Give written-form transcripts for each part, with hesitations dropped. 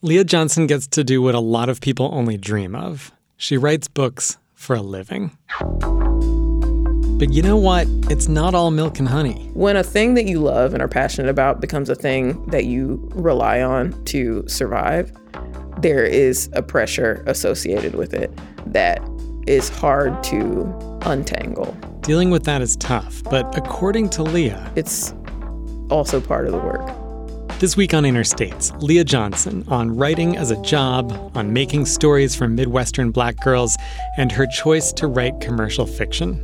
Leah Johnson gets to do what a lot of people only dream of. She writes books for a living. But you know what? It's not all milk and honey. When a thing that you love and are passionate about becomes a thing that you rely on to survive, there is a pressure associated with it that is hard to untangle. Dealing with that is tough, but according to Leah, it's also part of the work. This week on Interstates, Leah Johnson on writing as a job, on making stories from Midwestern Black girls, and her choice to write commercial fiction.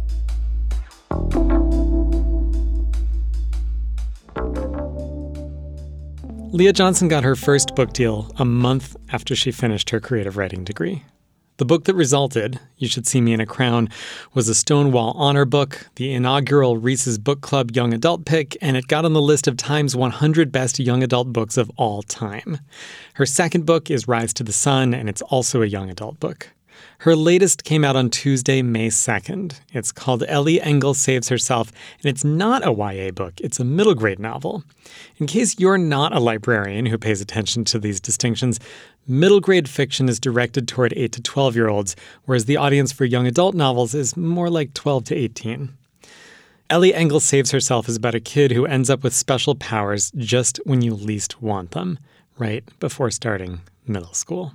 Leah Johnson got her first book deal a month after she finished her creative writing degree. The book that resulted, You Should See Me in a Crown, was a Stonewall Honor Book, the inaugural Reese's Book Club Young Adult pick, and it got on the list of Time's 100 Best Young Adult Books of all time. Her second book is Rise to the Sun, and it's also a young adult book. Her latest came out on Tuesday, May 2nd. It's called Ellie Engel Saves Herself, and it's not a YA book. It's a middle grade novel. In case you're not a librarian who pays attention to these distinctions, middle grade fiction is directed toward 8 to 12-year-olds, whereas the audience for young adult novels is more like 12 to 18. Ellie Engel Saves Herself is about a kid who ends up with special powers just when you least want them, right before starting middle school.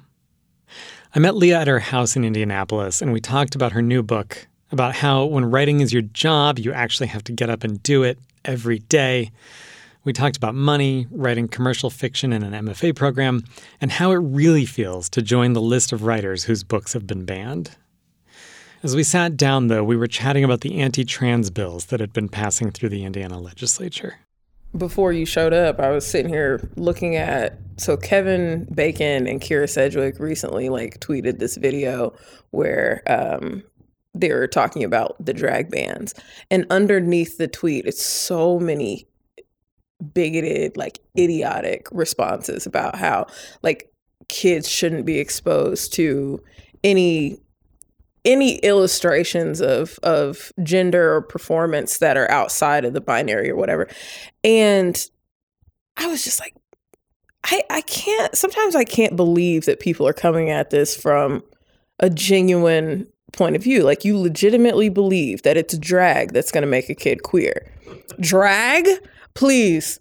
I met Leah at her house in Indianapolis, and we talked about her new book, about how when writing is your job, you actually have to get up and do it every day. We talked about money, writing commercial fiction in an MFA program, and how it really feels to join the list of writers whose books have been banned. As we sat down, though, we were chatting about the anti-trans bills that had been passing through the Indiana legislature. Before you showed up, I was sitting here looking at, so Kevin Bacon and Kira Sedgwick recently tweeted this video where they were talking about the drag bans. And underneath the tweet, it's so many bigoted, idiotic responses about how kids shouldn't be exposed to any illustrations of gender or performance that are outside of the binary or whatever. And I was just like, sometimes I can't believe that people are coming at this from a genuine point of view. You legitimately believe that it's drag that's going to make a kid queer. Drag? Please.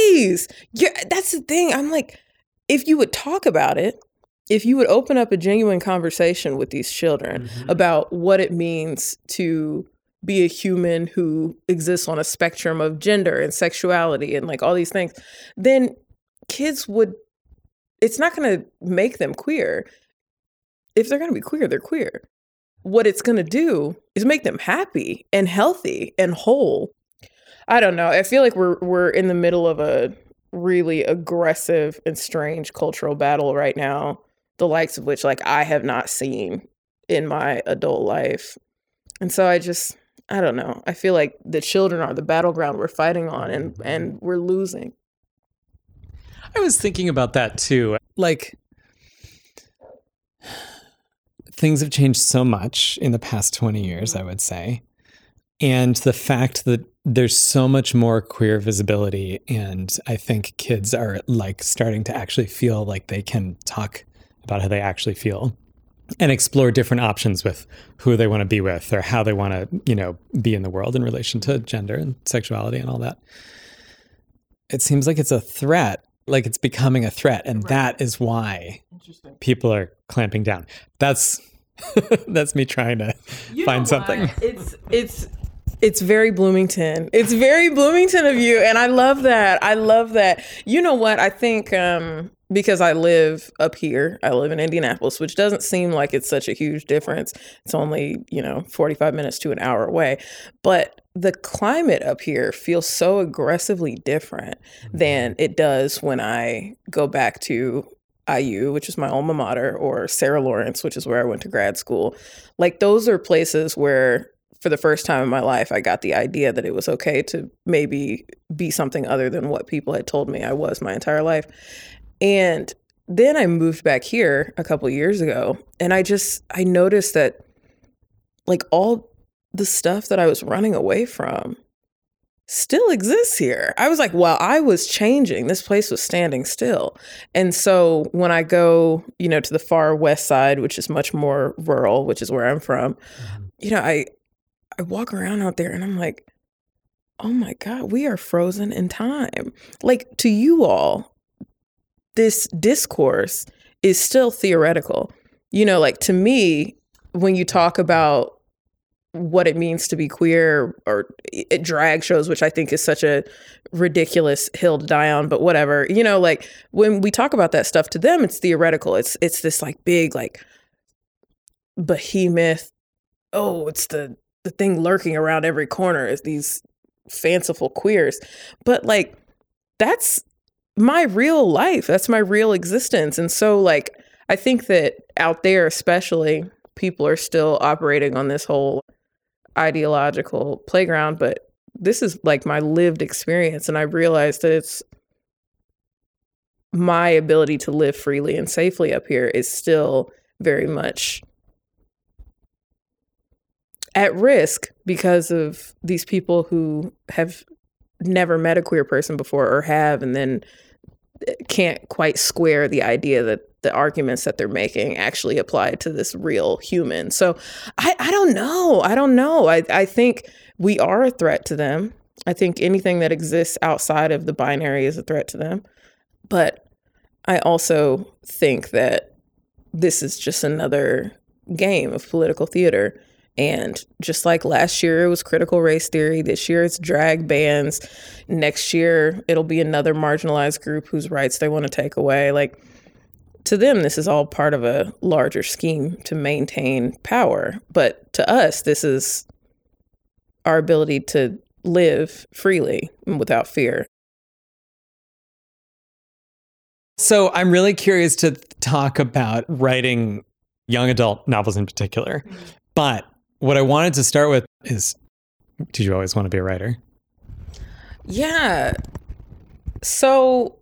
That's the thing. I'm like, if you would talk about it, if you would open up a genuine conversation with these children about what it means to be a human who exists on a spectrum of gender and sexuality and all these things, then kids it's not going to make them queer. If they're going to be queer, they're queer. What it's going to do is make them happy and healthy and whole. I don't know. I feel like we're in the middle of a really aggressive and strange cultural battle right now, the likes of which I have not seen in my adult life. And so I don't know. I feel like the children are the battleground we're fighting on, and we're losing. I was thinking about that too. Things have changed so much in the past 20 years, I would say. And the fact that there's so much more queer visibility, and I think kids are starting to actually feel like they can talk about how they actually feel and explore different options with who they want to be with or how they want to, be in the world in relation to gender and sexuality and all that. It seems like it's a threat, it's becoming a threat. And that is why people are clamping down. That's me trying to find something. It's very Bloomington. It's very Bloomington of you. And I love that. You know what? I think because I live up here, I live in Indianapolis, which doesn't seem like it's such a huge difference. It's only, 45 minutes to an hour away. But the climate up here feels so aggressively different than it does when I go back to IU, which is my alma mater, or Sarah Lawrence, which is where I went to grad school. Those are places where, for the first time in my life, I got the idea that it was okay to maybe be something other than what people had told me I was my entire life. And then I moved back here a couple of years ago, and I noticed that all the stuff that I was running away from still exists here. I was like, while I was changing, this place was standing still. And so when I go, to the far west side, which is much more rural, which is where I'm from, I walk around out there and I'm like, oh my God, we are frozen in time. Like, to you all, this discourse is still theoretical. Like, to me, when you talk about what it means to be queer or drag shows, which I think is such a ridiculous hill to die on, but whatever, like when we talk about that stuff, to them, it's theoretical. It's this like big, like behemoth. Oh, it's the thing lurking around every corner is these fanciful queers. But like, that's my real life. That's my real existence. And so like, I think that out there, especially, people are still operating on this whole ideological playground, but this is like my lived experience. And I realized that it's my ability to live freely and safely up here is still very much at risk because of these people who have never met a queer person before or have, and then can't quite square the idea that the arguments that they're making actually apply to this real human. So I don't know. I think we are a threat to them. I think anything that exists outside of the binary is a threat to them. But I also think that this is just another game of political theater. And just like last year, it was critical race theory. This year, it's drag bans. Next year, it'll be another marginalized group whose rights they want to take away. Like, to them, this is all part of a larger scheme to maintain power. But to us, this is our ability to live freely and without fear. So I'm really curious to talk about writing young adult novels in particular. But what I wanted to start with is, did you always want to be a writer? Yeah. So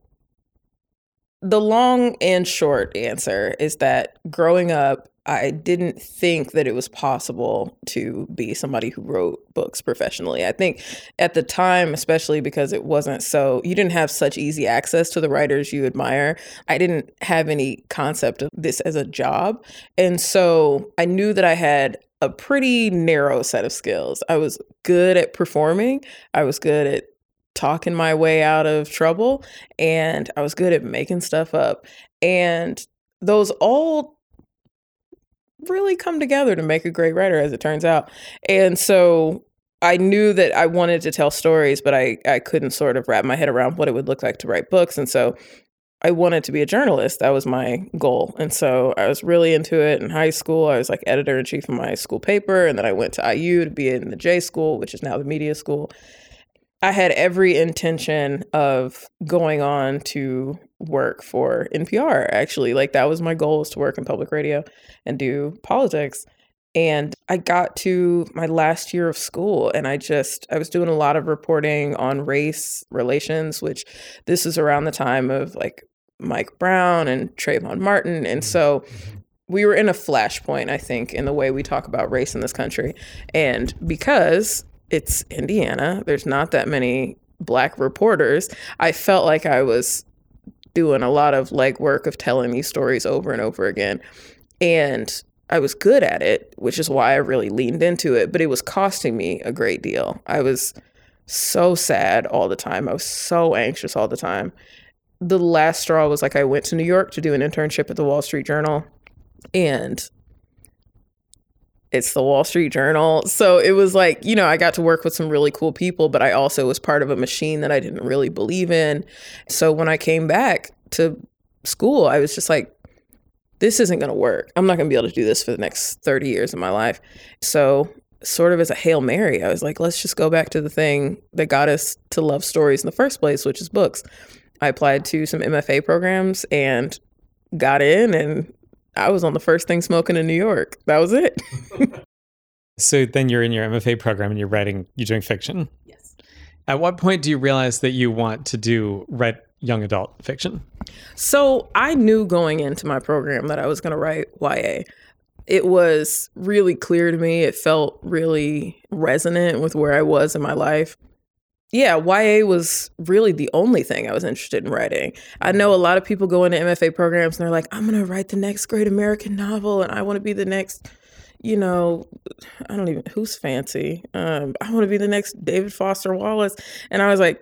the long and short answer is that growing up, I didn't think that it was possible to be somebody who wrote books professionally. I think at the time, especially because it wasn't you didn't have such easy access to the writers you admire. I didn't have any concept of this as a job. And so I knew that I had a pretty narrow set of skills. I was good at performing. I was good at talking my way out of trouble. And I was good at making stuff up. And those all really come together to make a great writer, as it turns out. And so I knew that I wanted to tell stories, but I couldn't sort of wrap my head around what it would look like to write books. And so I wanted to be a journalist. That was my goal. And so I was really into it in high school. I was like editor-in-chief of my school paper. And then I went to IU to be in the J School, which is now the media school. I had every intention of going on to work for NPR, actually. Like, that was my goal, was to work in public radio and do politics. And I got to my last year of school and I was doing a lot of reporting on race relations, which this is around the time of like Mike Brown and Trayvon Martin. And so we were in a flashpoint, I think, in the way we talk about race in this country. And because it's Indiana, there's not that many Black reporters, I felt like I was doing a lot of legwork of telling these stories over and over again. And I was good at it, which is why I really leaned into it, but it was costing me a great deal. I was so sad all the time. I was so anxious all the time. The last straw was like I went to New York to do an internship at the Wall Street Journal, and it's the Wall Street Journal. So it was like, I got to work with some really cool people, but I also was part of a machine that I didn't really believe in. So when I came back to school, I was just like, this isn't going to work. I'm not going to be able to do this for the next 30 years of my life. So sort of as a Hail Mary, I was like, let's just go back to the thing that got us to love stories in the first place, which is books. I applied to some MFA programs and got in, and I was on the first thing smoking in New York. That was it. So then you're in your MFA program and you're doing fiction. Yes. At what point do you realize that you want to write young adult fiction? So I knew going into my program that I was going to write YA. It was really clear to me. It felt really resonant with where I was in my life. yeah, YA was really the only thing I was interested in writing. I know a lot of people go into MFA programs and they're like, I'm going to write the next great American novel and I want to be the next, I don't even, who's fancy? I want to be the next David Foster Wallace. And I was like,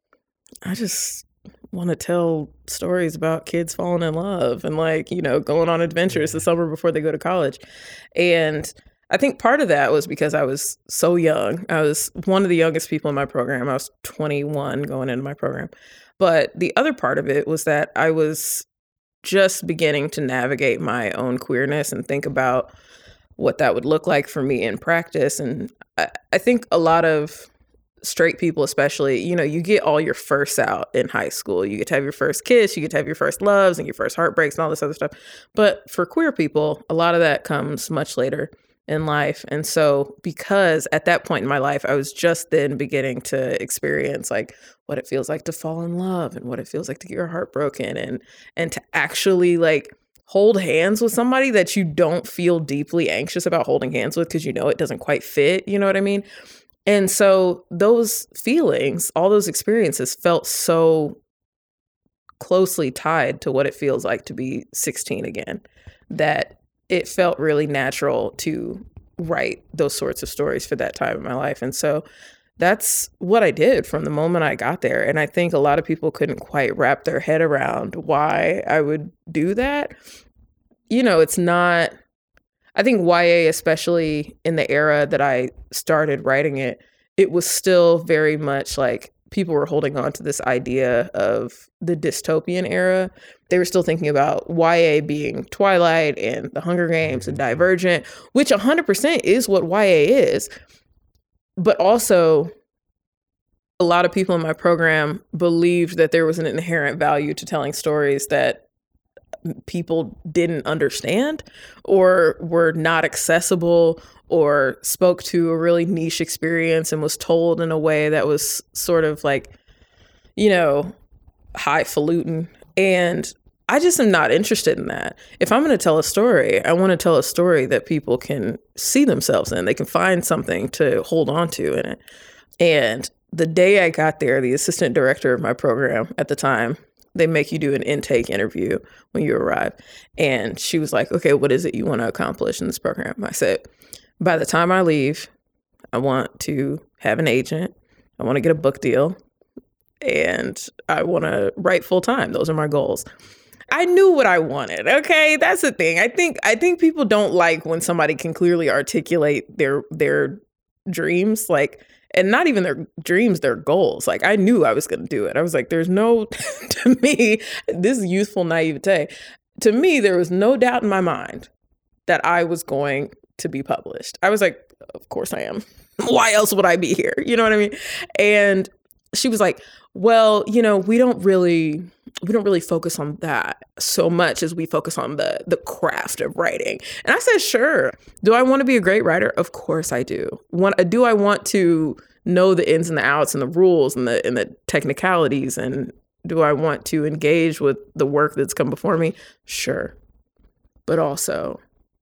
I just want to tell stories about kids falling in love and going on adventures the summer before they go to college. And I think part of that was because I was so young. I was one of the youngest people in my program. I was 21 going into my program. But the other part of it was that I was just beginning to navigate my own queerness and think about what that would look like for me in practice. And I think a lot of straight people especially, you get all your firsts out in high school. You get to have your first kiss, you get to have your first loves and your first heartbreaks and all this other stuff. But for queer people, a lot of that comes much later in life. And so because at that point in my life, I was just then beginning to experience what it feels like to fall in love and what it feels like to get your heart broken and to actually hold hands with somebody that you don't feel deeply anxious about holding hands with because it doesn't quite fit, you know what I mean? And so those feelings, all those experiences felt so closely tied to what it feels like to be 16 again, that it felt really natural to write those sorts of stories for that time in my life. And so that's what I did from the moment I got there. And I think a lot of people couldn't quite wrap their head around why I would do that. It's not, I think YA, especially in the era that I started writing it, it was still very much people were holding on to this idea of the dystopian era. They were still thinking about YA being Twilight and The Hunger Games and Divergent, which 100% is what YA is. But also, a lot of people in my program believed that there was an inherent value to telling stories that people didn't understand or were not accessible or spoke to a really niche experience and was told in a way that was sort of highfalutin. And I just am not interested in that. If I'm going to tell a story, I want to tell a story that people can see themselves in. They can find something to hold on to in it. And the day I got there, the assistant director of my program at the time, they make you do an intake interview when you arrive. And she was like, okay, what is it you want to accomplish in this program? I said, by the time I leave, I want to have an agent. I want to get a book deal. And I want to write full time. Those are my goals. I knew what I wanted. Okay, that's the thing. I think people don't like when somebody can clearly articulate their dreams, and not even their dreams, their goals. I knew I was going to do it. I was like, there's no, to me, this youthful naivete. To me, there was no doubt in my mind that I was going to be published. I was like, of course I am. Why else would I be here? You know what I mean? And she was like, well, we don't really focus on that so much as we focus on the craft of writing. And I said, sure. Do I want to be a great writer? Of course I do. Do I want to know the ins and the outs and the rules and the technicalities? And do I want to engage with the work that's come before me? Sure. But also,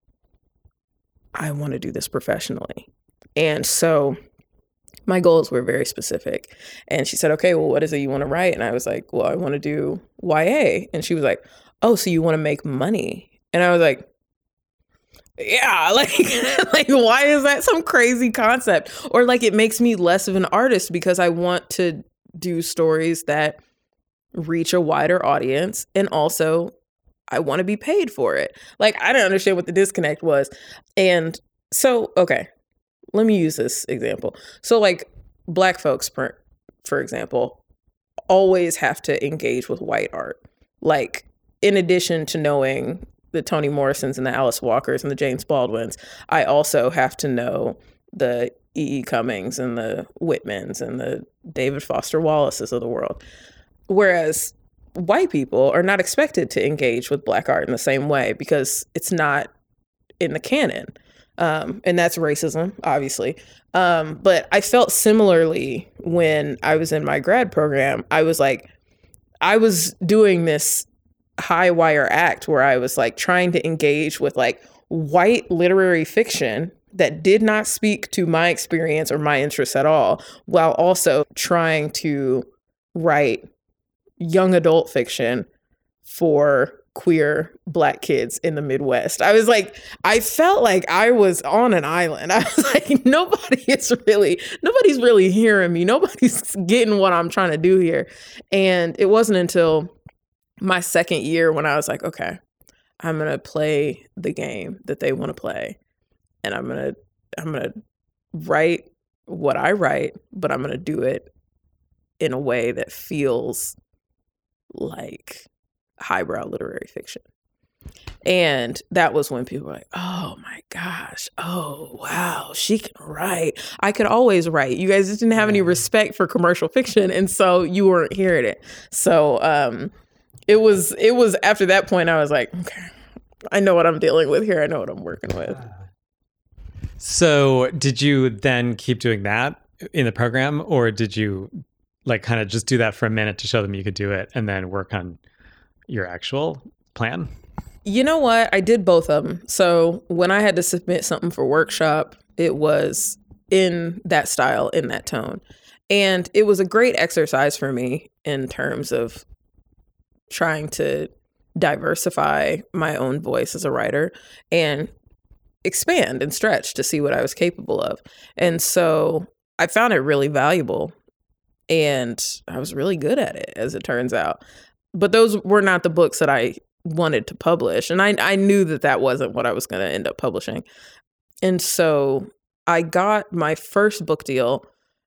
I want to do this professionally. And so my goals were very specific. And she said, okay, well, what is it you want to write? And I was like, well, I want to do YA. And she was like, oh, so you want to make money? And I was like, yeah, why is that some crazy concept? Or it makes me less of an artist because I want to do stories that reach a wider audience. And also I want to be paid for it. I didn't understand what the disconnect was. And so, okay, let me use this example. So Black folks, for example, always have to engage with white art. In addition to knowing the Toni Morrisons and the Alice Walkers and the James Baldwins, I also have to know the E.E. Cummings and the Whitmans and the David Foster Wallaces of the world. Whereas white people are not expected to engage with Black art in the same way because it's not in the canon. And that's racism, obviously. But I felt similarly when I was in my grad program. I was doing this high wire act where I was trying to engage with white literary fiction that did not speak to my experience or my interests at all, while also trying to write young adult fiction for queer Black kids in the Midwest. I felt like I was on an island. I was like, nobody's really hearing me. Nobody's getting what I'm trying to do here. And it wasn't until my second year when I was like, okay, I'm going to play the game that they want to play. And I'm going to write what I write, but I'm going to do it in a way that feels like highbrow literary fiction. And that was when people were like, oh my gosh, oh wow, she can write. I could always write. You guys just didn't have any respect for commercial fiction, and so you weren't hearing it. So it was after that point I was like, okay, I know what I'm dealing with here. I know what I'm working with. So did you then keep doing that in the program, or did you like kind of just do that for a minute to show them you could do it and then work on your actual plan? You know what? I did both of them. So when I had to submit something for workshop, it was in that style, in that tone. And it was a great exercise for me in terms of trying to diversify my own voice as a writer and expand and stretch to see what I was capable of. And so I found it really valuable, and I was really good at it, as it turns out. But those were not the books that I wanted to publish. And I knew that wasn't what I was going to end up publishing. And so I got my first book deal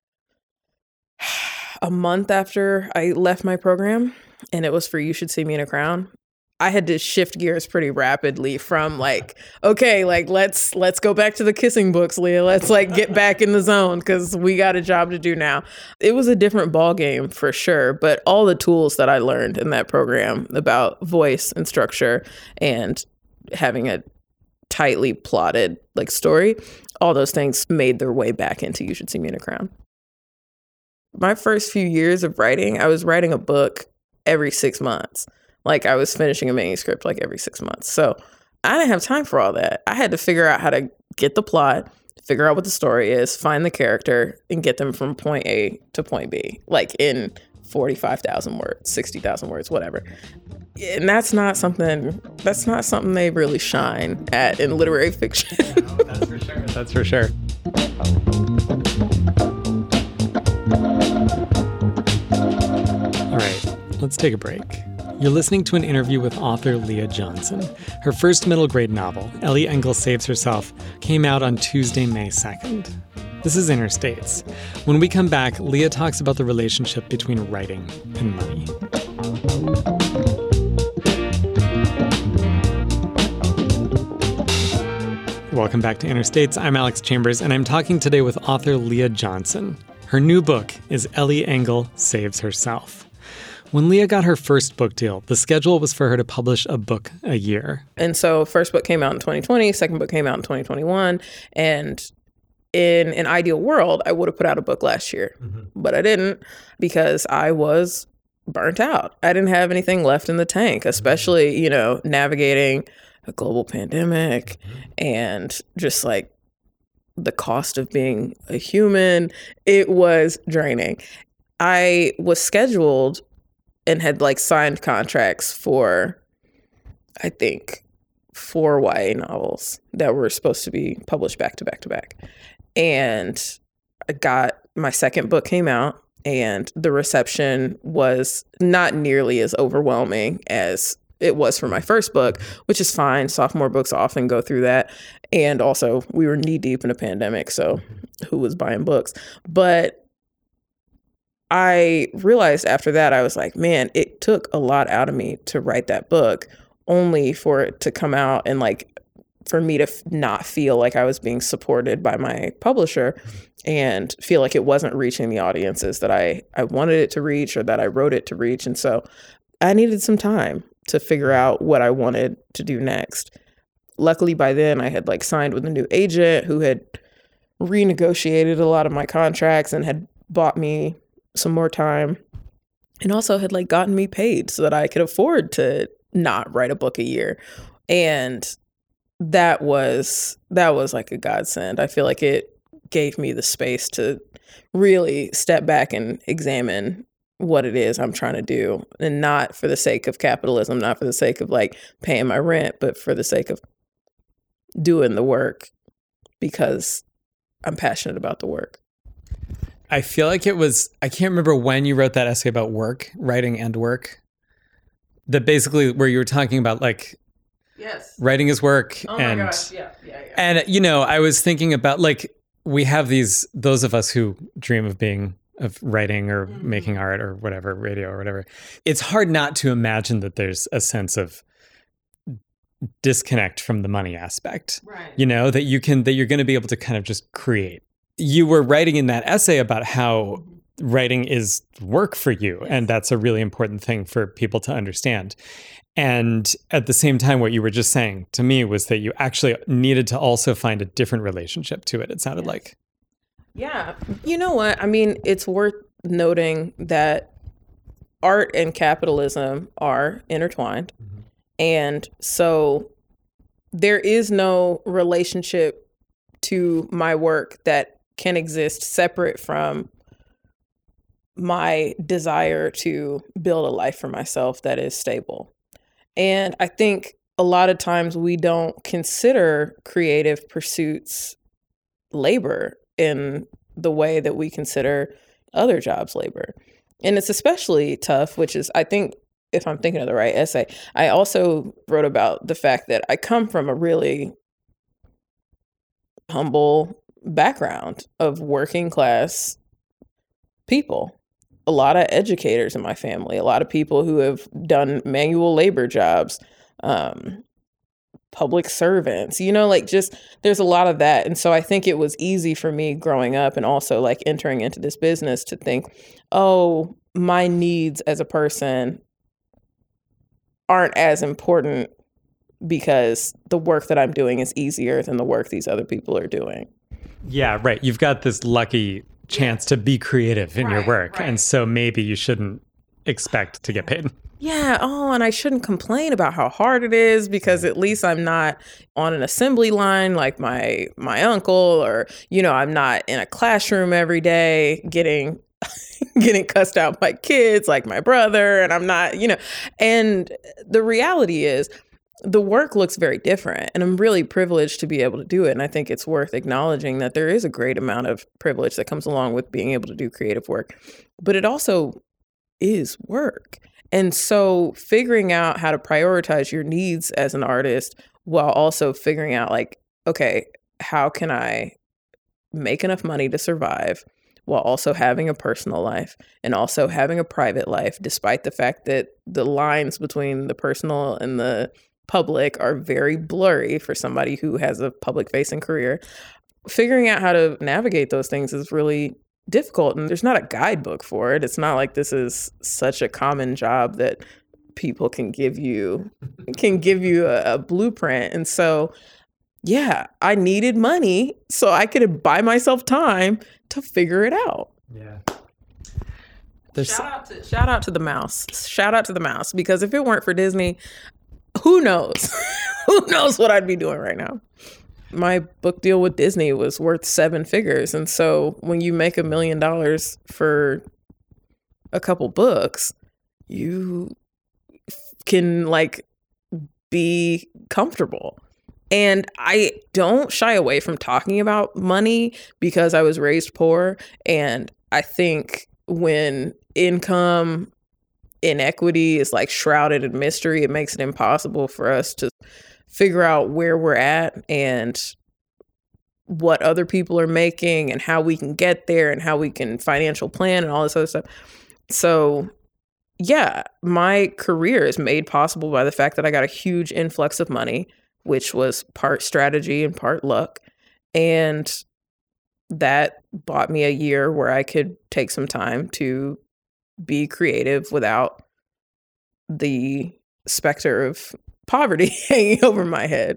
a month after I left my program, and it was for You Should See Me in a Crown. I had to shift gears pretty rapidly from like, okay, like let's go back to the kissing books, Leah. Let's like get back in the zone because we got a job to do now. It was a different ball game for sure, but all the tools that I learned in that program about voice and structure and having a tightly plotted like story, all those things made their way back into You Should See Me in a Crown. My first few years of writing, I was writing a book every 6 months. Like I was finishing a manuscript like every 6 months. So I didn't have time for all that. I had to figure out how to get the plot, figure out what the story is, find the character, and get them from point A to point B, like in 45,000 words, 60,000 words, whatever. And that's not something they really shine at in literary fiction. No, that's for sure. That's for sure. All right, let's take a break. You're listening to an interview with author Leah Johnson. Her first middle grade novel, Ellie Engel Saves Herself, came out on Tuesday, May 2nd. This is Interstates. When we come back, Leah talks about the relationship between writing and money. Welcome back to Interstates. I'm Alex Chambers, and I'm talking today with author Leah Johnson. Her new book is Ellie Engel Saves Herself. When Leah got her first book deal, the schedule was for her to publish a book a year. And so first book came out in 2020, second book came out in 2021. And in an ideal world, I would have put out a book last year, but I didn't because I was burnt out. I didn't have anything left in the tank, especially, navigating a global pandemic and just like the cost of being a human. It was draining. I was scheduled and had like signed contracts for, I think, 4 YA novels that were supposed to be published back to back to back. And my second book came out, and the reception was not nearly as overwhelming as it was for my first book, which is fine. Sophomore books often go through that. And also we were knee deep in a pandemic, so who was buying books? But I realized after that, I was like, man, it took a lot out of me to write that book, only for it to come out and like for me to not feel like I was being supported by my publisher and feel like it wasn't reaching the audiences that I wanted it to reach or that I wrote it to reach. And so I needed some time to figure out what I wanted to do next. Luckily, by then I had like signed with a new agent who had renegotiated a lot of my contracts and had bought me some more time, and also had like gotten me paid so that I could afford to not write a book a year. And that was like a godsend. I feel like it gave me the space to really step back and examine what it is I'm trying to do, and not for the sake of capitalism, not for the sake of like paying my rent, but for the sake of doing the work because I'm passionate about the work. I feel like it was, I can't remember when you wrote that essay about work, writing and work, that basically where you were talking about like, yes, writing is work. Oh and, my gosh, yeah. And, you know, I was thinking about like, we have those of us who dream of writing or making art or whatever, radio or whatever. It's hard not to imagine that there's a sense of disconnect from the money aspect, right? You know, that you're going to be able to kind of just create. You were writing in that essay about how writing is work for you. Yes. And that's a really important thing for people to understand. And at the same time, what you were just saying to me was that you actually needed to also find a different relationship to it, it sounded like. Yeah. You know what? I mean, it's worth noting that art and capitalism are intertwined. Mm-hmm. And so there is no relationship to my work that can exist separate from my desire to build a life for myself that is stable. And I think a lot of times we don't consider creative pursuits labor in the way that we consider other jobs labor. And it's especially tough, which is, I think, if I'm thinking of the right essay, I also wrote about the fact that I come from a really humble background of working class people. A lot of educators in my family, a lot of people who have done manual labor jobs, public servants, you know, like just there's a lot of that. And so I think it was easy for me growing up and also like entering into this business to think, oh, my needs as a person aren't as important because the work that I'm doing is easier than the work these other people are doing. Yeah, right. You've got this lucky chance to be creative in your work. Right. And so maybe you shouldn't expect to get paid. Yeah. Oh, and I shouldn't complain about how hard it is because at least I'm not on an assembly line like my uncle, or, you know, I'm not in a classroom every day getting cussed out by kids like my brother, and I'm not, you know, and the reality is the work looks very different, and I'm really privileged to be able to do it. And I think it's worth acknowledging that there is a great amount of privilege that comes along with being able to do creative work, but it also is work. And so figuring out how to prioritize your needs as an artist while also figuring out like, okay, how can I make enough money to survive while also having a personal life and also having a private life, despite the fact that the lines between the personal and the public are very blurry for somebody who has a public facing career. Figuring out how to navigate those things is really difficult, and there's not a guidebook for it. It's not like this is such a common job that people can give you a blueprint. And so, yeah, I needed money so I could buy myself time to figure it out. Yeah. Shout out to the mouse. Shout out to the mouse, because if it weren't for Disney, who knows? Who knows what I'd be doing right now? My book deal with Disney was worth 7 figures. And so when you make $1 million for a couple books, you can like be comfortable. And I don't shy away from talking about money because I was raised poor. And I think when income inequity is like shrouded in mystery, it makes it impossible for us to figure out where we're at and what other people are making and how we can get there and how we can financial plan and all this other stuff. So yeah, my career is made possible by the fact that I got a huge influx of money, which was part strategy and part luck. And that bought me a year where I could take some time to be creative without the specter of poverty hanging over my head.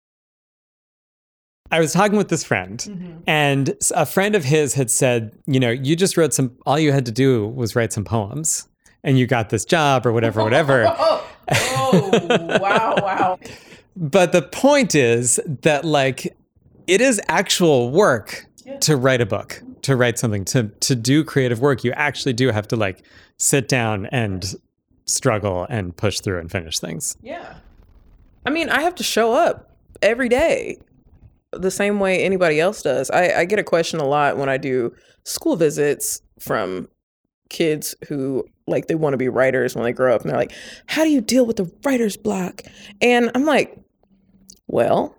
I was talking with this friend, and a friend of his had said, you know, you just wrote all you had to do was write some poems and you got this job or whatever. Oh, wow. But the point is that like it is actual work to write a book, to write something, to do creative work. You actually do have to like sit down and struggle and push through and finish things. Yeah. I mean, I have to show up every day the same way anybody else does. I get a question a lot when I do school visits from kids who like they want to be writers when they grow up, and they're like, how do you deal with the writer's block? And I'm like, well,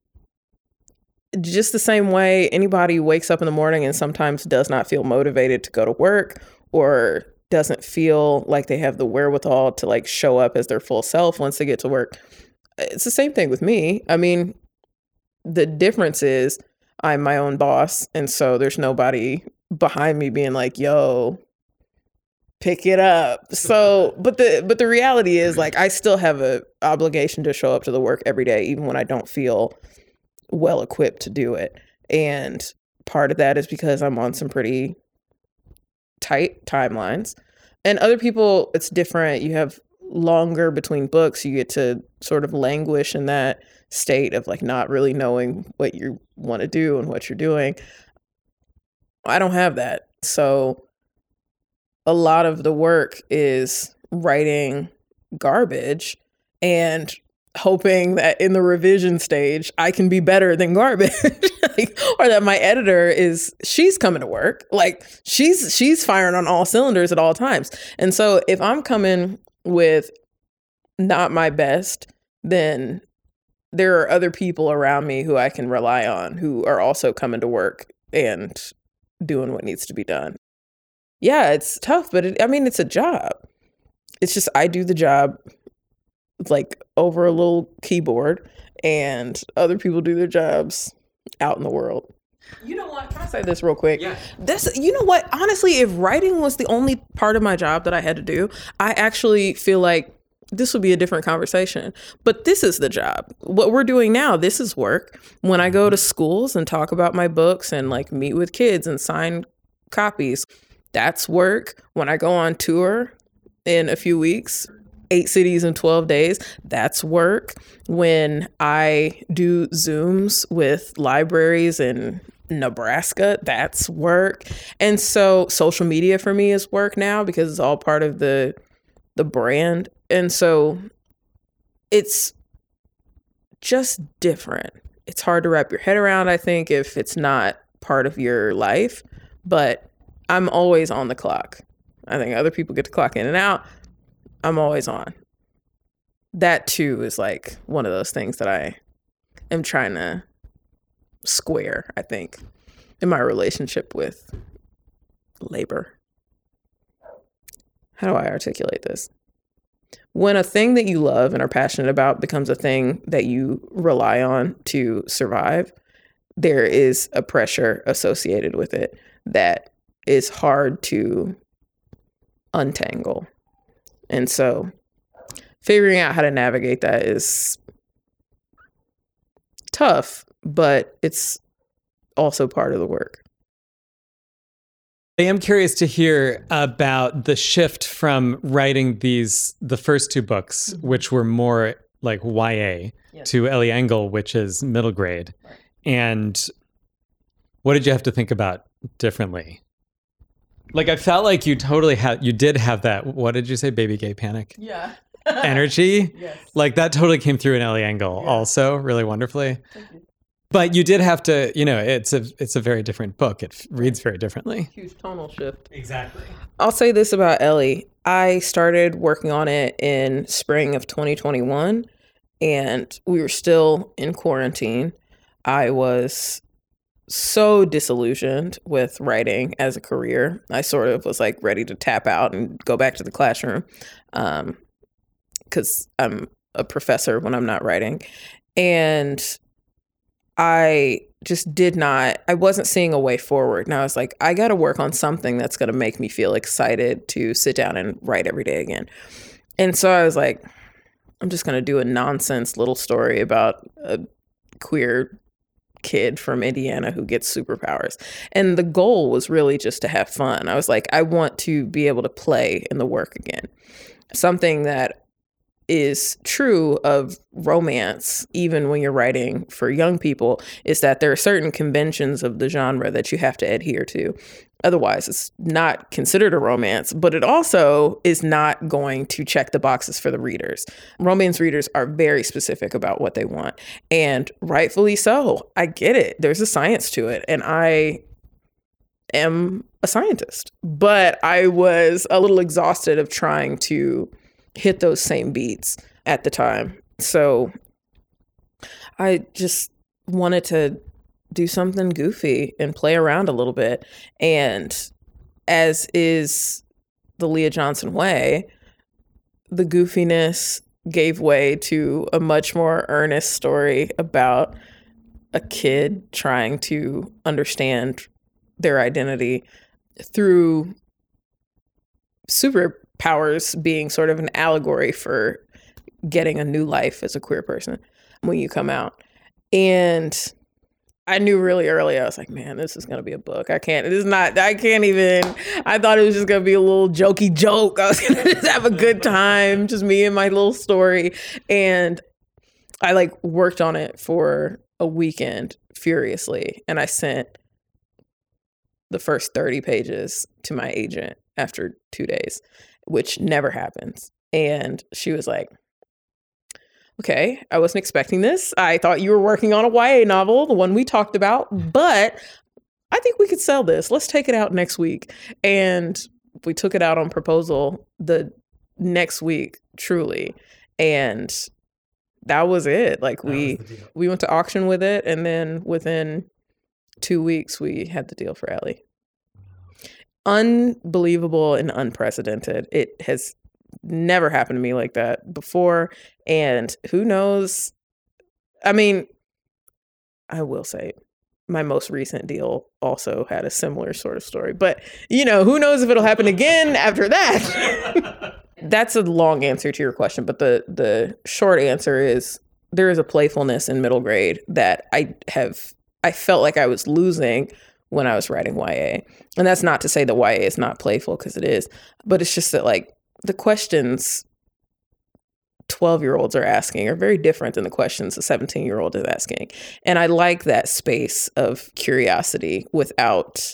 just the same way anybody wakes up in the morning and sometimes does not feel motivated to go to work or doesn't feel like they have the wherewithal to like show up as their full self once they get to work. It's the same thing with me. I mean, the difference is I'm my own boss, and so there's nobody behind me being like, yo, pick it up. So, but the reality is like I still have a obligation to show up to the work every day, even when I don't feel well equipped to do it. And part of that is because I'm on some pretty tight timelines. And other people, it's different. You have longer between books. You get to sort of languish in that state of like not really knowing what you want to do and what you're doing. I don't have that. So a lot of the work is writing garbage and hoping that in the revision stage I can be better than garbage. Like, or that my editor she's coming to work, like she's firing on all cylinders at all times. And so if I'm coming with not my best, then there are other people around me who I can rely on who are also coming to work and doing what needs to be done. Yeah, it's tough, but it's a job. It's just I do the job like over a little keyboard, and other people do their jobs out in the world. You know what? Can I say this real quick? Yeah. You know what? Honestly, if writing was the only part of my job that I had to do, I actually feel like this would be a different conversation. But this is the job. What we're doing now, this is work. When I go to schools and talk about my books and like meet with kids and sign copies, that's work. When I go on tour in a few weeks, 8 cities in 12 days, that's work. When I do Zooms with libraries in Nebraska, that's work. And so social media for me is work now because it's all part of the brand. And so it's just different. It's hard to wrap your head around, I think, if it's not part of your life. But I'm always on the clock. I think other people get to clock in and out. I'm always on. That too is like one of those things that I am trying to square, I think, in my relationship with labor. How do I articulate this? When a thing that you love and are passionate about becomes a thing that you rely on to survive, there is a pressure associated with it that is hard to untangle. And so figuring out how to navigate that is tough, but it's also part of the work. I am curious to hear about the shift from writing the first two books, which were more like YA, to Ellie Engel, which is middle grade. Right. And what did you have to think about differently? Like, I felt like you did have that, what did you say, baby gay panic? Yeah. Energy. Yes. Like that totally came through in Ellie Engel also really wonderfully. Thank you. But you did have to, it's a very different book. It reads very differently. Huge tonal shift. Exactly. I'll say this about Ellie. I started working on it in spring of 2021, and we were still in quarantine. I was so disillusioned with writing as a career. I sort of was like ready to tap out and go back to the classroom because I'm a professor when I'm not writing. And I just I wasn't seeing a way forward. And I was like, I got to work on something that's going to make me feel excited to sit down and write every day again. And so I was like, I'm just going to do a nonsense little story about a queer kid from Indiana who gets superpowers. And the goal was really just to have fun. I was like, I want to be able to play in the work again. Something that is true of romance, even when you're writing for young people, is that there are certain conventions of the genre that you have to adhere to. Otherwise, it's not considered a romance, but it also is not going to check the boxes for the readers. Romance readers are very specific about what they want, and rightfully so. I get it. There's a science to it, and I am a scientist, but I was a little exhausted of trying to hit those same beats at the time. So I just wanted to do something goofy and play around a little bit. And as is the Leah Johnson way, the goofiness gave way to a much more earnest story about a kid trying to understand their identity through superpowers being sort of an allegory for getting a new life as a queer person when you come out. And I knew really early, I was like, man, this is going to be a book. I can't even, I thought it was just going to be a little jokey joke. I was going to just have a good time, just me and my little story. And I worked on it for a weekend furiously. And I sent the first 30 pages to my agent after 2 days, which never happens. And she was like, okay, I wasn't expecting this. I thought you were working on a YA novel, the one we talked about, but I think we could sell this. Let's take it out next week. And we took it out on proposal the next week, truly. And that was it. We went to auction with it. And then within 2 weeks, we had the deal for Ellie. Unbelievable and unprecedented. It has never happened to me like that before. And who knows? I mean, I will say my most recent deal also had a similar sort of story. But, who knows if it'll happen again after that? That's a long answer to your question. But the short answer is there is a playfulness in middle grade that I felt like I was losing when I was writing YA. And that's not to say that YA is not playful, because it is. But it's just that the questions 12-year-olds are asking are very different than the questions a 17-year-old is asking. And I like that space of curiosity without,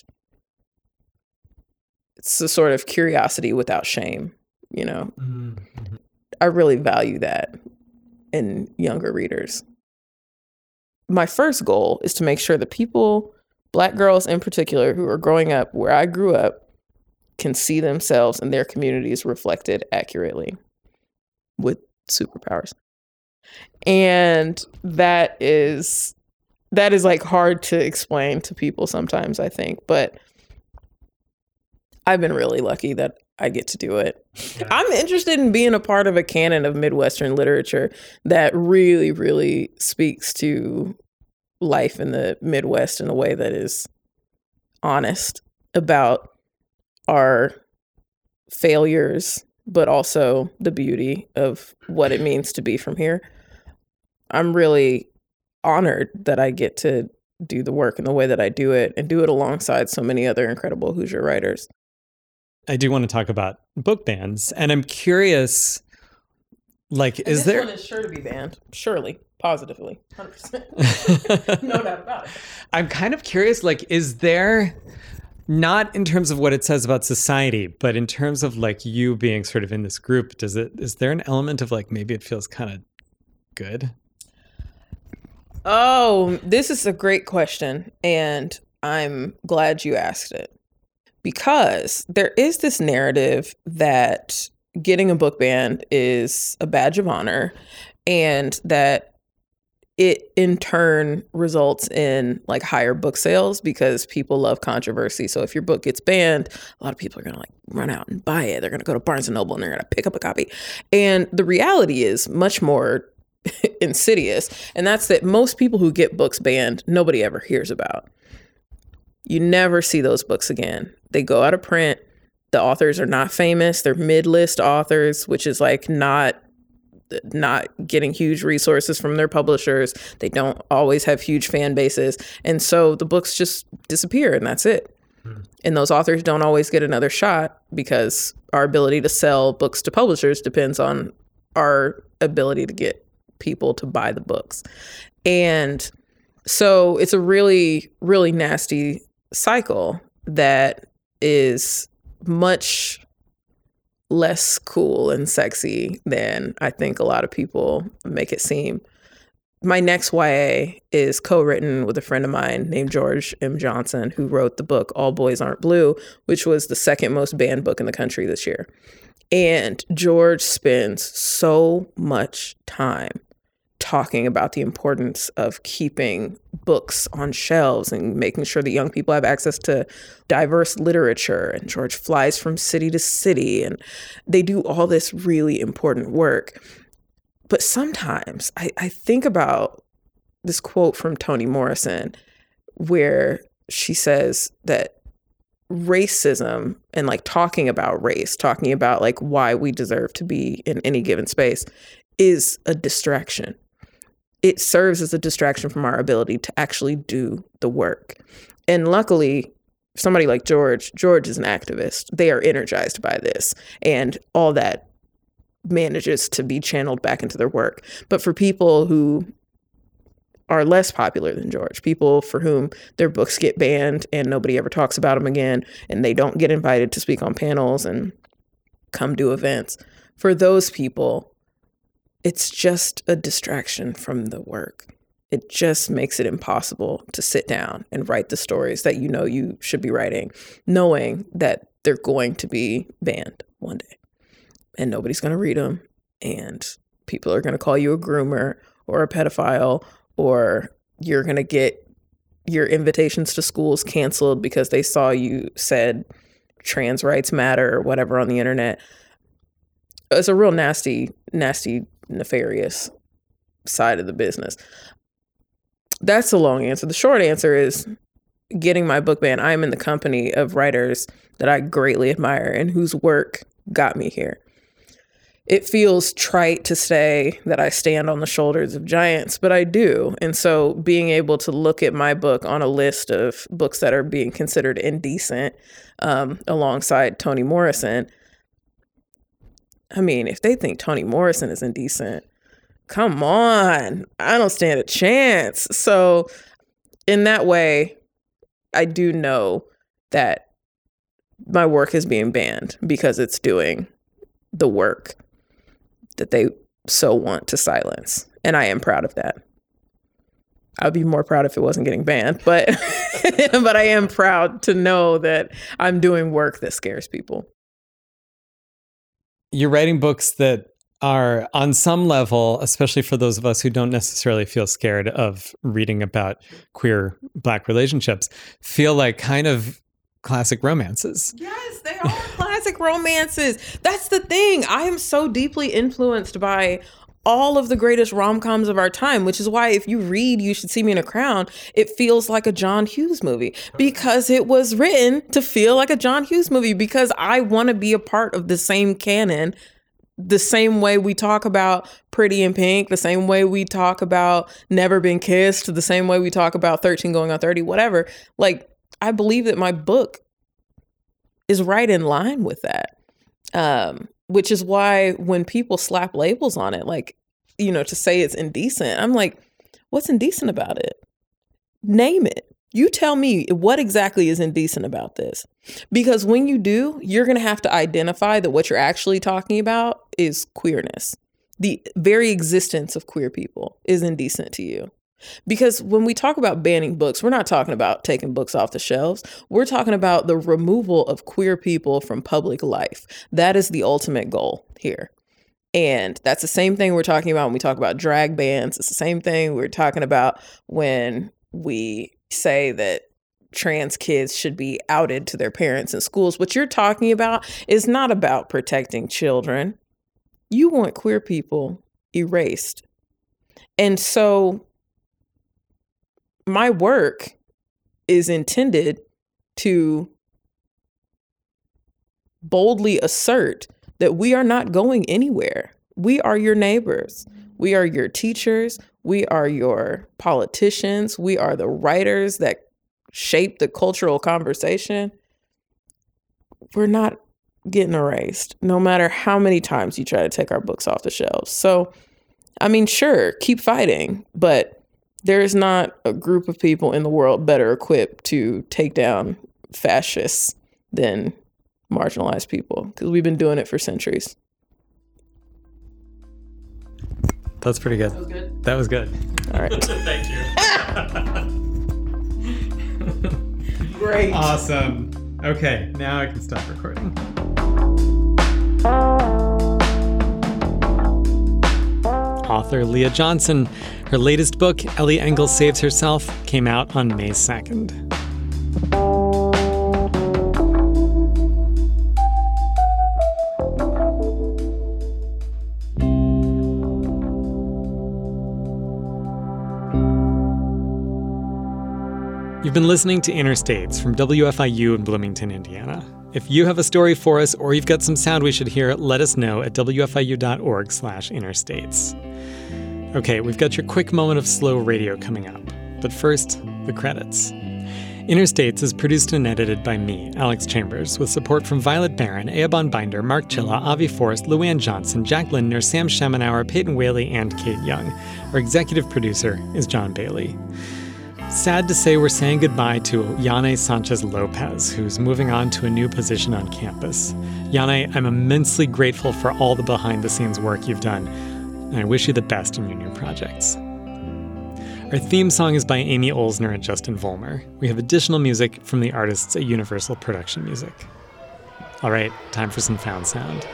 it's a sort of curiosity without shame, Mm-hmm. I really value that in younger readers. My first goal is to make sure that people, Black girls in particular, who are growing up where I grew up, can see themselves and their communities reflected accurately with superpowers. And that is hard to explain to people sometimes, I think, but I've been really lucky that I get to do it. Yeah. I'm interested in being a part of a canon of Midwestern literature that really, really speaks to life in the Midwest in a way that is honest about our failures, but also the beauty of what it means to be from here. I'm really honored that I get to do the work in the way that I do it, and do it alongside so many other incredible Hoosier writers. I do want to talk about book bans, and I'm curious, is there... This one is sure to be banned. Surely. Positively. 100%. No doubt about it. I'm kind of curious, is there, not in terms of what it says about society, but in terms of you being sort of in this group, is there an element of maybe it feels kind of good? Oh, this is a great question, and I'm glad you asked it. Because there is this narrative that getting a book banned is a badge of honor, and that it in turn results in higher book sales because people love controversy. So if your book gets banned, a lot of people are going to run out and buy it. They're going to go to Barnes & Noble and they're going to pick up a copy. And the reality is much more insidious. And that's that most people who get books banned, nobody ever hears about. You never see those books again. They go out of print. The authors are not famous. They're mid-list authors, which is not getting huge resources from their publishers. They don't always have huge fan bases. And so the books just disappear, and that's it. And those authors don't always get another shot because our ability to sell books to publishers depends on our ability to get people to buy the books. And so it's a really, really nasty cycle that is much less cool and sexy than I think a lot of people make it seem. My next YA is co-written with a friend of mine named George M. Johnson, who wrote the book All Boys Aren't Blue, which was the second most banned book in the country this year. And George spends so much time talking about the importance of keeping books on shelves and making sure that young people have access to diverse literature. And George flies from city to city, and they do all this really important work. But sometimes I think about this quote from Toni Morrison, where she says that racism and like talking about race, talking about like why we deserve to be in any given space is a distraction. It serves as a distraction from our ability to actually do the work. And luckily, somebody like George is an activist. They are energized by this, and all that manages to be channeled back into their work. But for people who are less popular than George, people for whom their books get banned and nobody ever talks about them again, and they don't get invited to speak on panels and come do events, for those people, it's just a distraction from the work. It just makes it impossible to sit down and write the stories that you know you should be writing, knowing that they're going to be banned one day. And nobody's going to read them, and people are going to call you a groomer or a pedophile, or you're going to get your invitations to schools canceled because they saw you said trans rights matter or whatever on the internet. It's a real nasty, nefarious side of the business. That's the long answer. The short answer is getting my book banned. I'm in the company of writers that I greatly admire and whose work got me here. It feels trite to say that I stand on the shoulders of giants, but I do. And so being able to look at my book on a list of books that are being considered indecent alongside Toni Morrison, I mean, if they think Toni Morrison is indecent, come on, I don't stand a chance. So in that way, I do know that my work is being banned because it's doing the work that they so want to silence. And I am proud of that. I'd be more proud if it wasn't getting banned, but but I am proud to know that I'm doing work that scares people. You're writing books that are on some level, especially for those of us who don't necessarily feel scared of reading about queer Black relationships, feel like kind of classic romances. Yes, they are classic romances. That's the thing. I am so deeply influenced by all of the greatest rom-coms of our time, which is why if you read You Should See Me in a Crown, it feels like a John Hughes movie because it was written to feel like a John Hughes movie, because I want to be a part of the same canon, the same way we talk about Pretty in Pink, the same way we talk about Never Been Kissed, the same way we talk about 13 Going on 30, whatever. Like, I believe that my book is right in line with that. Which is why when people slap labels on it, like, you know, to say it's indecent, I'm like, what's indecent about it? Name it. You tell me what exactly is indecent about this. Because when you do, you're going to have to identify that what you're actually talking about is queerness. The very existence of queer people is indecent to you. Because when we talk about banning books, we're not talking about taking books off the shelves. We're talking about the removal of queer people from public life. That is the ultimate goal here. And that's the same thing we're talking about when we talk about drag bans. It's the same thing we're talking about when we say that trans kids should be outed to their parents in schools. What you're talking about is not about protecting children. You want queer people erased. And so my work is intended to boldly assert that we are not going anywhere. We are your neighbors. We are your teachers. We are your politicians. We are the writers that shape the cultural conversation. We're not getting erased, no matter how many times you try to take our books off the shelves. So, I mean, sure, keep fighting, but there is not a group of people in the world better equipped to take down fascists than marginalized people, because we've been doing it for centuries. That's pretty good. That was good. All right. Thank you. Great. Awesome. Okay, now I can stop recording. Author Leah Johnson. Her latest book, Ellie Engel Saves Herself, came out on May 2nd. You've been listening to Interstates from WFIU in Bloomington, Indiana. If you have a story for us or you've got some sound we should hear, let us know at wfiu.org/interstates. Okay, we've got your quick moment of slow radio coming up. But first, the credits. Interstates is produced and edited by me, Alex Chambers, with support from Violet Barron, Eobon Binder, Mark Chilla, Avi Forrest, Luann Johnson, Jack Lindner, Sam Schemenauer, Peyton Whaley, and Kate Young. Our executive producer is John Bailey. Sad to say we're saying goodbye to Yane Sanchez-Lopez, who's moving on to a new position on campus. Yane, I'm immensely grateful for all the behind-the-scenes work you've done, and I wish you the best in your new projects. Our theme song is by Amy Olsner and Justin Vollmer. We have additional music from the artists at Universal Production Music. All right, time for some found sound.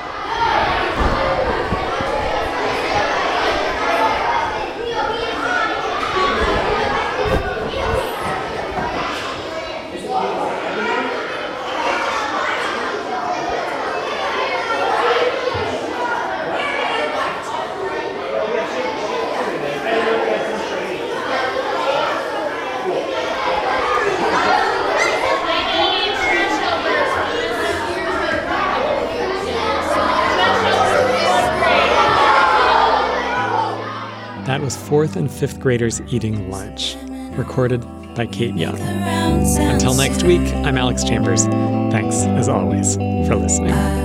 That was 4th and 5th graders eating lunch, recorded by Kate Young. Until next week, I'm Alex Chambers. Thanks, as always, for listening.